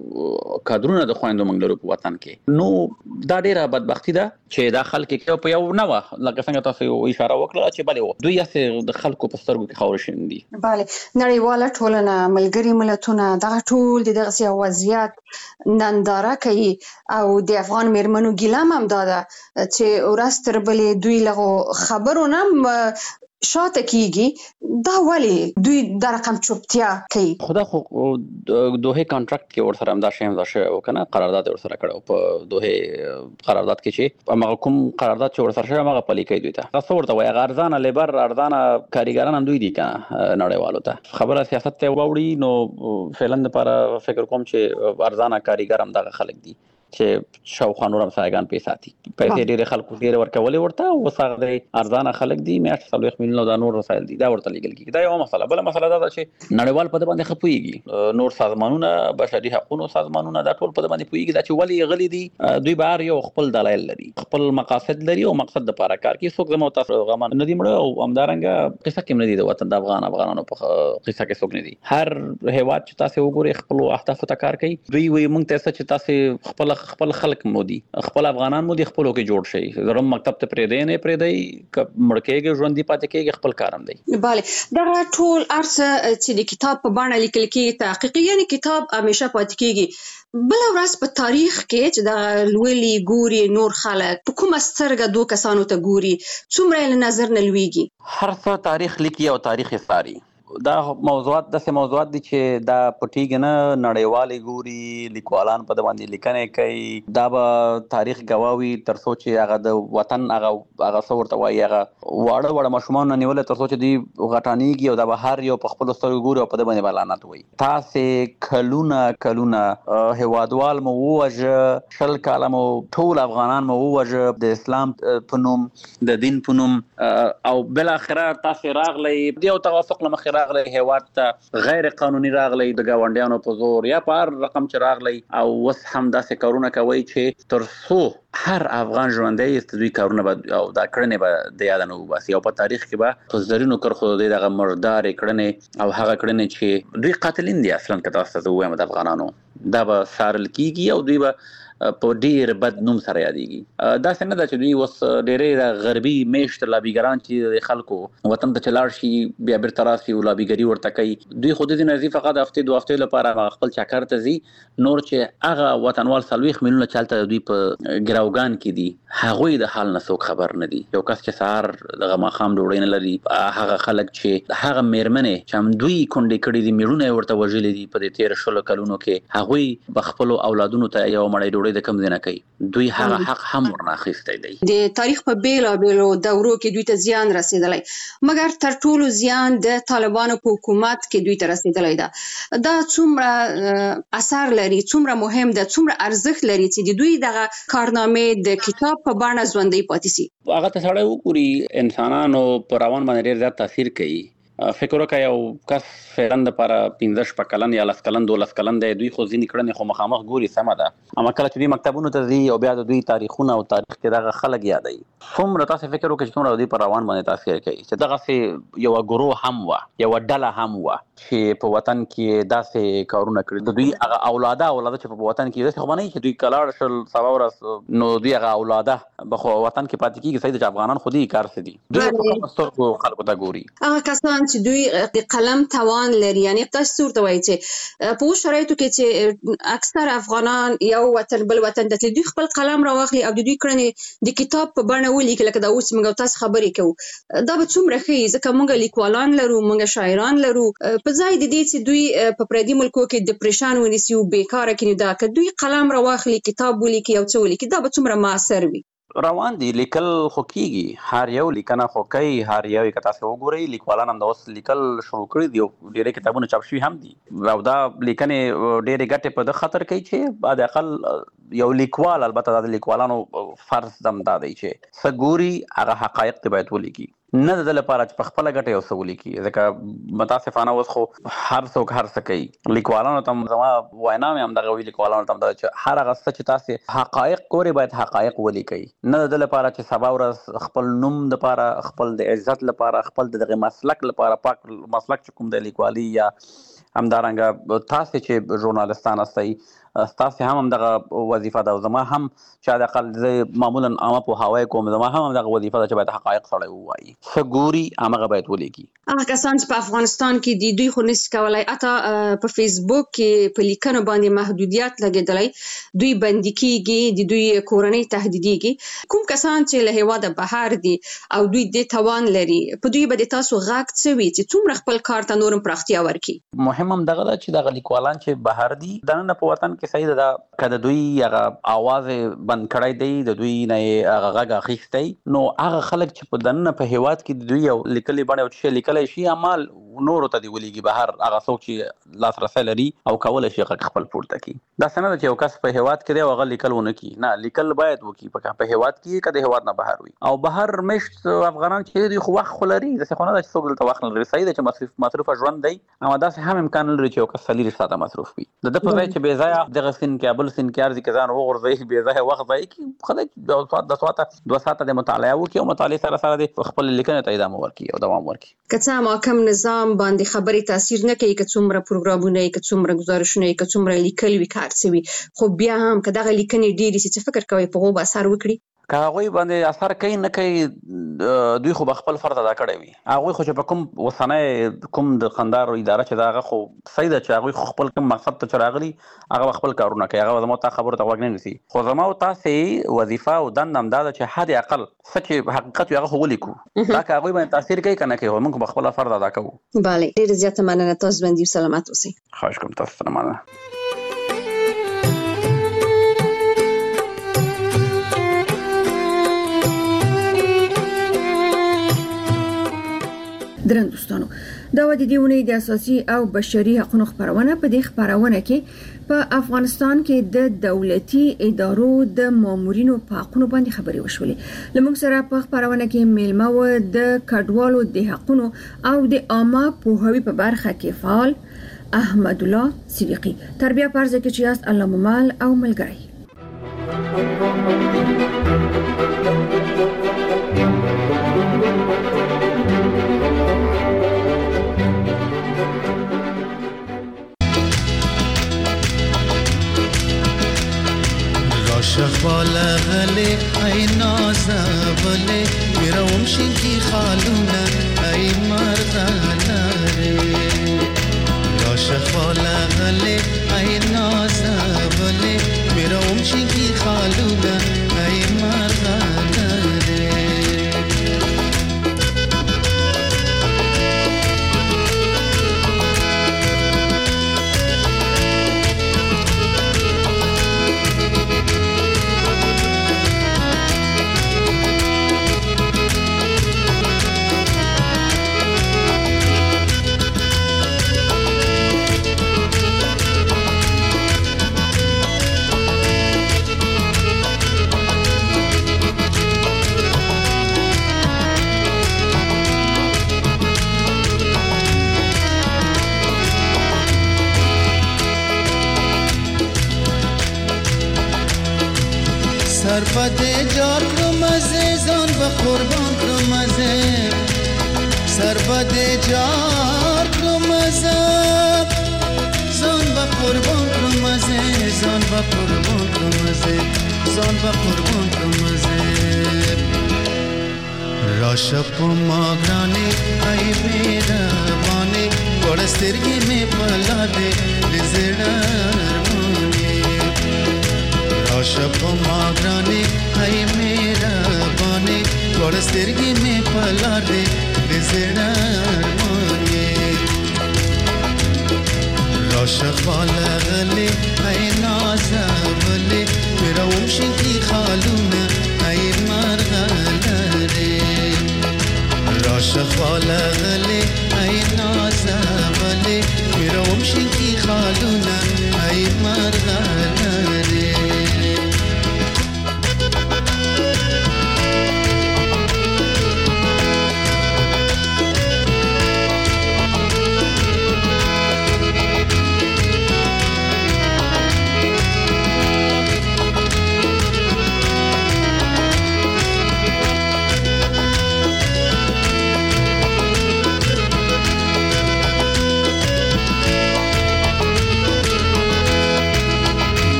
Speaker 14: کچه کادرونه د خویندو موږ لرو په وطن کې. نو دا ډېره بدبختي ده چې دا خلک کې په یو نه وه، لکه څنګه تاسو اشاره وکړه چې بلې دوی هسې د خلکو په سترګو کې خاورې شیندي.
Speaker 12: بله، نړیواله ټولنه، ملګري ملتونه دغه ټول د دغسې یو وضعیت ننداره کوي او د افغان میرمنو ګیله هم همدا ده چې ورځ تر بلې دوی له خبرو نه شاته کیږي. دا ولې دوی دا رقم چوپتیا کوي؟
Speaker 14: خدا خو دوه کانټراکټ کې ورسره همدا شی همدا شی وکنه، قرارداد ورسره کړو په دوه قرارداد کې چې هغه کوم قرارداد چې ورسره شوی هغه پلي کوي دوی ته. تاسو ورته وایي ارزانه لیبر، ارزانه کاریګران هم دوی دي که نړیوالو ته خبره سیاست ته واوړي نو فعلا لپاره فکر کوم چې ارزانه کاریګر هم دغه خلک دي چې شاوخوا نور هم سایګان پیسې ساتي، پیسې ډېرې خلکو ډېرې ورکولې ورته، اوس هغه دی ارزانه خلک دي، میاشت څلوېښت میلیونه دا نور وسایل دي دا ورته لیږل کېږي. دا یوه مسله. بله مسله دا ده چې نړیوال په ده باندې ښه پوهېږي، نور سازمانونه، بشري حقونو سازمانونه دا ټول په ده باندې پوهېږي دا چې ولې غلي دي. دوی به هر یو خپل دلایل لري، خپل مقاصد لري او مقصد دپاره کار کوي. څوک زما تاسو غمان نه دي مړه او همدارنګه قصه کې هم نه دي د وطن د افغان افغانانو په قصه کې څوک نه دي. هر هېواد چې تاسې وګورئ خپلو اهدافو ته کار کوي. دوی وایي موږ ته څه چې تاسې خپل خپل خلک مودي، خپل افغانان مودي، خپلو کې جوړ شي، زرم مکتب ته پرېږدئ نه پرېږدئ، که مړ کېږي ژوندي پاتې کېږي، خپل کار هم دی.
Speaker 12: بله، دغه ټول هر څه چې د کتاب په بڼه لیکل کېږي تحقیقي، یعنې کتاب همیشه پاتې کېږي. بله ورځ په تاریخ کې چې دغه لولي ګوري نور خلک په کومه سترګه دو کسانو ته ګوري، څومره یې له نظر نه لویږي.
Speaker 14: هر څه تاریخ لیکي او تاریخ یې څاري. دا موضوعات داسې موضوعات دي چې دا پټیږي نه، نړیوالې ګوري، لیکوالان په ده باندې لیکنې کوي، دا به تاریخ ګواوي تر څو چې هغه د وطن هغه هغه څه ورته وایي هغه واړه واړه ماشومان نه نیولې تر څو چې دوی غټانېږي او دا به هر یو په خپلو سترګو ګوري او په ده باندې به لعنت وایي. تاسې کلونه کلونه هېوادوال مو ووژه، شل کاله مو ټول افغانان مو ووژه د اسلام په نوم، د دین په نوم، او بالاخره تاسې راغلی د یو توافق له مخې راغلی هیواد ته غیر قانوني راغلی د ګاونډیانو په زور یا په هر رقم چې راغلی، او اوس هم داسې کارونه کوي چې تر څو هر افغان ژوندی است دوی کارونه به او دا کړنې به د یاده نه وباسي او په تاریخ کې به په زرینو کرښو د دوی دغه مردارې کړنې او هغه کړنې چې دوی قاتلین دي اصلا که تاسو ته زه ووایم د افغانانو، دا به څارل کېږي او دوی به په ډیر بد نوم سره یادېږي. داسې نه ده چې دوی اوس ډېرې د غربي میشت لابیګران چې د خلکو وطن ته چې لاړ شي بیا بیرته راسي او لابیګري ورته کوي، دوی خو د دې نه ځي فقط هفتې دوه هفتې لپاره خپل چکر ته ځي، نور چې هغه وطنوال څلوېښت میلیونه چې هلته دوی په ګروګان کې دي هغوی د حال نه څوک خبر نه دي. یو کس چې سهار دغه ماښام ډوډۍ نه لري، هغه خلک چې هغه میرمنې چې هم دوی کونډې کړي دي، میړونه یې ورته وژلي دي په دې تېر شلو کلونو کې، هغوی به خپلو اولادونو ته یو مړۍ ډوډۍ د کم ځای نه کوي. دوی هغه حق هم ورنه اخیستی دی.
Speaker 12: د تاریخ په بیلابیلو دورو کې دوی ته زیان رسېدلی، مګر تر ټولو زیان د طالبانو په حکومت کې دوی ته رسېدلی ده. دا څومره اثر لري، څومره مهم ده، څومره ارزښت لري چې د دوی دغه کارنامې د کتاب په بڼه ژوندۍ پاتې سي.
Speaker 14: هغه ته سړی وګوري انسانانو په روان باندې ډېر زیات تاثیر کوي. فکر وکړه یو کس فعلا دپاره پنځه شپږ کلن یا لس کلن دولس کلن دی، دوی خو ځینې کړنې خو مخامخ ګوري سمه ده، اما کله چې دوی مکتبونو ته ځي او بیا د دوی تاریخونه او تاریخ کې دغه خلک یادوي، څومره تاسې فکر وکړئ چې څومره دوی په روان باندې تاثیر کوي چې دغسې یوه ګروه هم وه، یوه ډله هم وه چې په وطن کې داسې کارونه کړي. د دوی هغه اولاده اولاده چې په وطن کې داسې خو به نه وي چې دوی که لاړ شل سبا ورځ نو دوی هغه اولاده به خو وطن کې پاتې کېږي. صحیح ده چې افغانان خو دي کار څه دي، دوی په سترګو خلکو ته ګوري.
Speaker 12: هغه کسان چې دوی د قلم توان لري، یعنی تاسو ورته وایي چې په اوس شرایطو کې چې اکثر افغانان یو وطن بل وطن ته دوی خپل قلم راواخلي او د دوی کړنې د کتاب په بڼه ولیکي، لکه دا اوس موږ تاسو خبرې کوو، دا به څومره ښه ځکه موږ لیکوالان لرو، موږ شاعران لرو، په ځای د دې چې دوی په پردي ملکو کې ډپریشن ونیسي او بیکاره کړي، دا که دوی قلم راواخلي کتاب ولیکي او څه ولیکي دا به څومره مؤثر وي.
Speaker 14: روان دي لیکل خو کیږي هر یو لیکنه خو کوي هر یو کتا څه وګوري لیکوالان هم د اوس لیکل شروع کړي دي ډېر کتابونه چاپ شوي هم دي او دا لیکنې ډېرې ګټې په د خطر کوي چې بعد اقل یو لیکوال البته د لیکوالانو فرض دم دا دی چې سګوري هغه حقایق ته باید ولیکي نه د لپاره چې په خپل ګټه یو څه ولیکي ځکه متاسفانه اوس خو هر څوک هر څه کوي لیکوالانو ته زما وینا مې هم دغه وی لیکوالانو ته چې هر هغه څه چې تاسو حقایق ګوري باید حقایق ولیکي نه د لپاره چې سبا ورځ خپل نوم د لپاره خپل د عزت لپاره خپل دغه مسلک لپاره پاک مسلک کوم د لیکوالي یا همدارنګه تاسو چې ژورنالستان استئ تاسو هم هم دغه وظیفه ده زما هم چې د اقل معمولا عامه په هوای کوم زما هم دغه وظیفه ده چې باید حقایق سره وایي سګوري هغه باید ولیکي
Speaker 12: هغه کسان چې په افغانستان کې دي دوی خو نشي کولای اته په فیسبوک کې په لیکنو باندې محدودیت لګیدلای دوی بندي کیږي د دوی کورنۍ تهدیديږي کوم کسان چې له هوا د بهر دي او دوی د توان لري په دوی باندې تاسو غاک څوي چې څومره خپل کار ته نورم پراختیا ورکړي
Speaker 14: مهم هم دغه چې دغه لیکوالان چې بهر دي دنه په وطن کې صحیح ده کله دوی هغه आवाज بند کړای دی د دوی نه هغه غږ اخیستی نو هغه خلک چې په دنه په هیواد کې دوی یو لیکلي باندې او چې لیکلي شي عمل نور ته دی ولېږي بهر هغه څوک چې لاسرسي لري او کول شي خپل پورته کی دا څنګه چې یو کس په هیواد کې دی او هغه لیکلونه کی نه لیکل باید وکي په هیواد کې کده هیواد نه بهر وي او بهر مشت افغانان چې دوی خو وخت خلري د څه خونه د څوک دلته وخت لري صحیح ده چې مصرف مصرف ژوند دی اما دا هم امکان لري چې یو کس سلیری ساده مصرف وي د په ځای چې بې ځای دغه سین کابل سین کې ارزي کزان وګورځي بې ځای وخت ځای کی خدای د ساعت د ساعت دوه ساعته د مطالعه وکي او مطالعه سره سره د خپل لیکنه ته ادامه ورکړي او دوام ورکړي
Speaker 12: کڅه محکم نظام باندې خبري تاثیر نه کوي که څومره پروګرامونه که څومره گزارشونه که څومره لیکل وکړ سوي خو بیا هم که دغه لیکنې ډېری چې فکر کوي په غو اثر وکړي
Speaker 14: که هغه باندې اثر کوي نه کوي دوی خو خپل فرض ادا کړی وي هغه خو چې په کوم وسنه کوم د قندار اداره چې دا هغه خو صحیح ده چې هغه خپل کوم مقصد ته چراغلي هغه خپل کارونه کوي هغه زموږ ته خبره ته وګڼي نسی خو زموږ تاسو وظیفه او دندم دا چې حد اقل سچ حقیقت هغه خو ولیکو دا که هغه باندې تاثیر کوي کنه کوي موږ خپل فرض ادا کوو
Speaker 12: bale ډیر زیاته مننه تاسو باندې سلامات اوسئ
Speaker 14: خواهش کوم تاسو سره مننه
Speaker 7: درن دوستانو دا و د دې ونې د اساسي او بشري حقوقو خبرونه په دې خبرونه کې په افغانستان کې د دولتي ادارو د مامورینو په حقوقو باندې خبري وشولې لمونږ سره په خبرونه کې میلمه و د کډوالو د حقوقو او د عامه پوهاوي په برخه کې فعال احمد الله صدیقی تربیه پرځ کې چې است الله ممال او ملګری
Speaker 15: شخواله غلي اي نازبله يروم شنكي خالونا اي مرغلاري لا شخواله غلي اي نازبله يروم شنكي خالونا اي مرغلاري سرپده جار کرم عزیزان و قربان کرم عزیز سرپده جار کرم عزیز زان و قربان کرم عزیز زان و قربان کرم عزیز زان و قربان کرم عزیز راشپ ماغرانی ای میربانی گوڑسترگی میں پلا دے لزڑرمانی راشپ ماغرانی ای میربانی گوڑسترگی میں پلا دے لزڑرمانی راشق بالغلی ای نازولی میرا ومشی کی خالونه ای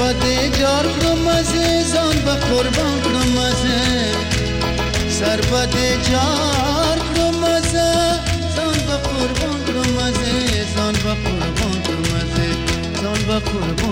Speaker 15: سرباد جار کرم عزیزان به قربان کرم عزیز سرباد جار کرم عزیزان به قربان کرم عزیزان به قربان کرم عزیزان به قربان